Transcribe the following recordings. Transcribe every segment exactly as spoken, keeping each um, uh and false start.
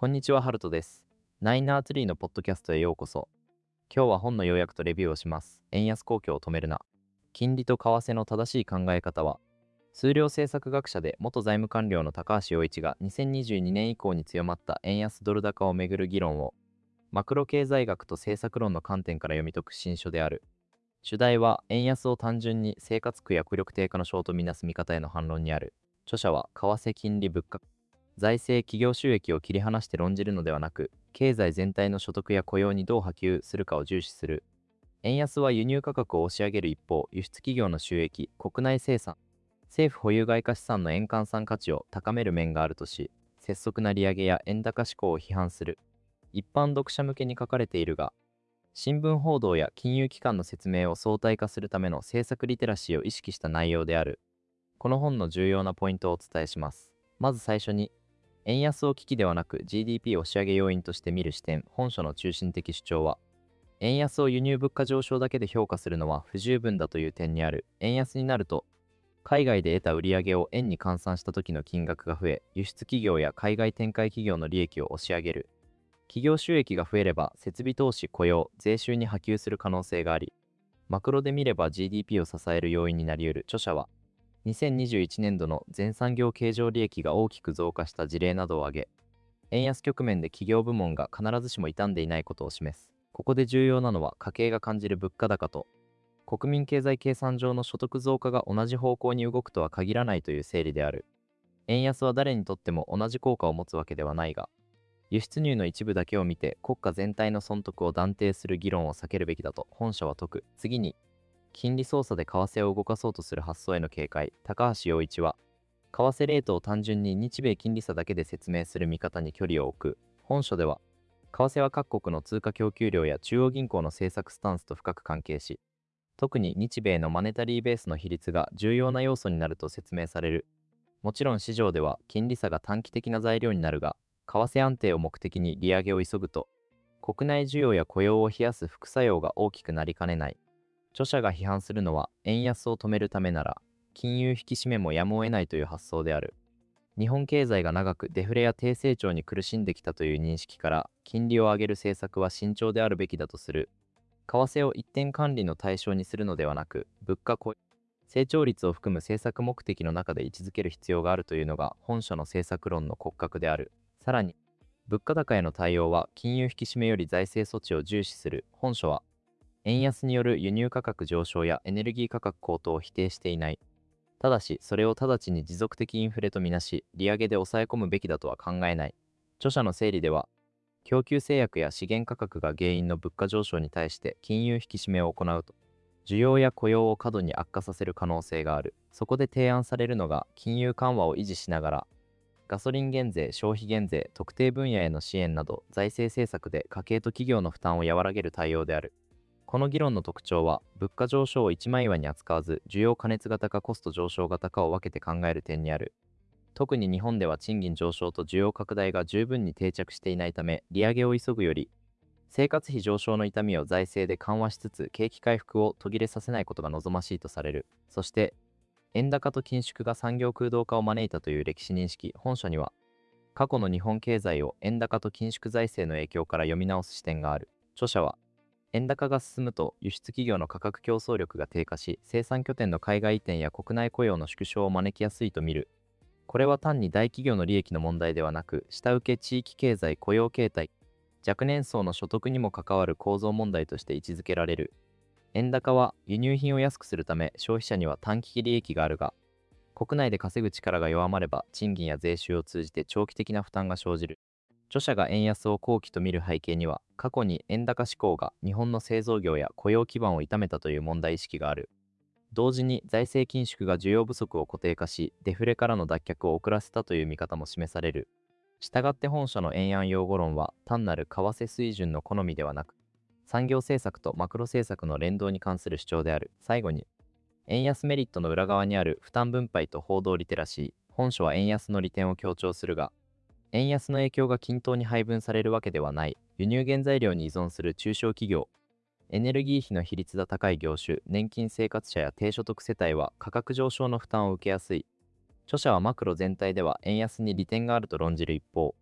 こんにちは、ハルトです。ナイナーツリーのポッドキャストへようこそ。今日は本の要約とレビューをします。円安公共を止めるな。金利と為替の正しい考え方は、数量政策学者で元財務官僚の高橋洋一がにせんにじゅうにねん以降に強まった円安ドル高をめぐる議論を、マクロ経済学と政策論の観点から読み解く新書である。主題は、円安を単純に生活苦や握力低下の章とみなす見方への反論にある。著者は、為替金利物価財政企業収益を切り離して論じるのではなく、経済全体の所得や雇用にどう波及するかを重視する。円安は輸入価格を押し上げる一方、輸出企業の収益、国内生産、政府保有外貨資産の円換算価値を高める面があるとし、拙速な利上げや円高志向を批判する。一般読者向けに書かれているが、新聞報道や金融機関の説明を相対化するための政策リテラシーを意識した内容である。この本の重要なポイントをお伝えします。まず最初に、円安を危機ではなく ジーディーピー 押し上げ要因として見る視点。本書の中心的主張は、円安を輸入物価上昇だけで評価するのは不十分だという点にある。円安になると、海外で得た売上を円に換算した時の金額が増え、輸出企業や海外展開企業の利益を押し上げる。企業収益が増えれば、設備投資、雇用、税収に波及する可能性があり、マクロで見れば ジーディーピー を支える要因になり得る。著者は、にせんにじゅういちねんどの全産業経常利益が大きく増加した事例などを挙げ、円安局面で企業部門が必ずしも傷んでいないことを示す。ここで重要なのは、家計が感じる物価高と、国民経済計算上の所得増加が同じ方向に動くとは限らないという整理である。円安は誰にとっても同じ効果を持つわけではないが、輸出入の一部だけを見て国家全体の損得を断定する議論を避けるべきだと本書は説く。次に、金利操作で為替を動かそうとする発想への警戒。高橋洋一は、為替レートを単純に日米金利差だけで説明する見方に距離を置く。本書では、為替は各国の通貨供給量や中央銀行の政策スタンスと深く関係し、特に日米のマネタリーベースの比率が重要な要素になると説明される。もちろん市場では金利差が短期的な材料になるが、為替安定を目的に利上げを急ぐと、国内需要や雇用を冷やす副作用が大きくなりかねない。著者が批判するのは、円安を止めるためなら、金融引き締めもやむを得ないという発想である。日本経済が長くデフレや低成長に苦しんできたという認識から、金利を上げる政策は慎重であるべきだとする。為替を一点管理の対象にするのではなく、物価雇用、成長率を含む政策目的の中で位置づける必要があるというのが本書の政策論の骨格である。さらに、物価高への対応は金融引き締めより財政措置を重視する。本書は、円安による輸入価格上昇やエネルギー価格高騰を否定していない。ただし、それを直ちに持続的インフレとみなし、利上げで抑え込むべきだとは考えない。著者の整理では、供給制約や資源価格が原因の物価上昇に対して金融引き締めを行うと、需要や雇用を過度に悪化させる可能性がある。そこで提案されるのが、金融緩和を維持しながら、ガソリン減税、消費減税、特定分野への支援など、財政政策で家計と企業の負担を和らげる対応である。この議論の特徴は、物価上昇を一枚岩に扱わず、需要過熱型かコスト上昇型かを分けて考える点にある。特に日本では賃金上昇と需要拡大が十分に定着していないため、利上げを急ぐより、生活費上昇の痛みを財政で緩和しつつ、景気回復を途切れさせないことが望ましいとされる。そして、円高と緊縮が産業空洞化を招いたという歴史認識。本書には、過去の日本経済を円高と緊縮財政の影響から読み直す視点がある。著者は、円高が進むと輸出企業の価格競争力が低下し、生産拠点の海外移転や国内雇用の縮小を招きやすいと見る。これは単に大企業の利益の問題ではなく、下請け地域経済雇用形態、若年層の所得にも関わる構造問題として位置づけられる。円高は輸入品を安くするため消費者には短期利益があるが、国内で稼ぐ力が弱まれば賃金や税収を通じて長期的な負担が生じる。著者が円安を好機と見る背景には、過去に円高志向が日本の製造業や雇用基盤を痛めたという問題意識がある。同時に財政緊縮が需要不足を固定化し、デフレからの脱却を遅らせたという見方も示される。したがって本書の円安用語論は単なる為替水準の好みではなく、産業政策とマクロ政策の連動に関する主張である。最後に、円安メリットの裏側にある負担分配と報道リテラシー。本書は円安の利点を強調するが、円安の影響が均等に配分されるわけではない。輸入原材料に依存する中小企業、エネルギー費の比率が高い業種、年金生活者や低所得世帯は価格上昇の負担を受けやすい。著者はマクロ全体では円安に利点があると論じる一方、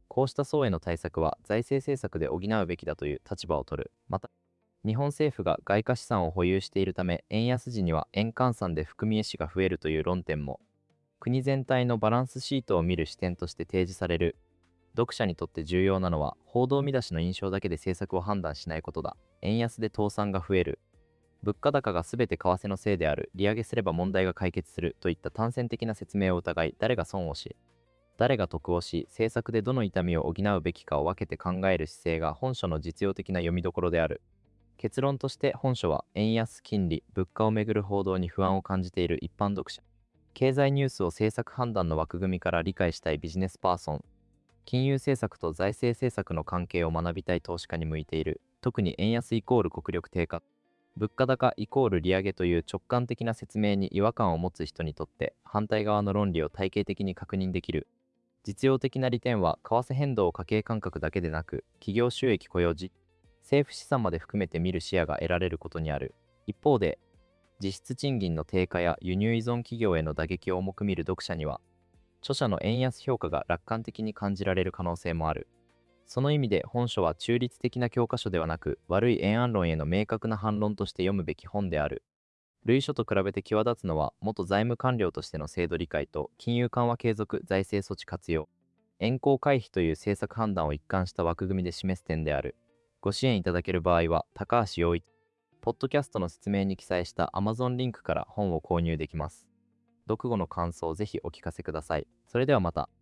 こうした層への対策は財政政策で補うべきだという立場を取る。また、日本政府が外貨資産を保有しているため、円安時には円換算で含み益が増えるという論点も、国全体のバランスシートを見る視点として提示される。読者にとって重要なのは、報道見出しの印象だけで政策を判断しないことだ。円安で倒産が増える。物価高が全て為替のせいである。利上げすれば問題が解決するといった単線的な説明を疑い、誰が損をし、誰が得をし、政策でどの痛みを補うべきかを分けて考える姿勢が本書の実用的な読みどころである。結論として本書は、円安、金利、物価をめぐる報道に不安を感じている一般読者、経済ニュースを政策判断の枠組みから理解したいビジネスパーソン、金融政策と財政政策の関係を学びたい投資家に向いている。特に円安イコール国力低下、物価高イコール利上げという直感的な説明に違和感を持つ人にとって、反対側の論理を体系的に確認できる。実用的な利点は、為替変動を家計感覚だけでなく、企業収益雇用時、政府資産まで含めて見る視野が得られることにある。一方で、実質賃金の低下や輸入依存企業への打撃を重く見る読者には、著者の円安評価が楽観的に感じられる可能性もある。その意味で本書は中立的な教科書ではなく、悪い円安論への明確な反論として読むべき本である。類書と比べて際立つのは、元財務官僚としての制度理解と、金融緩和継続、財政措置活用、円行回避という政策判断を一貫した枠組みで示す点である。ご支援いただける場合は、高橋洋一、ポッドキャストの説明に記載した Amazon リンクから本を購入できます。読後の感想をぜひお聞かせください。それではまた。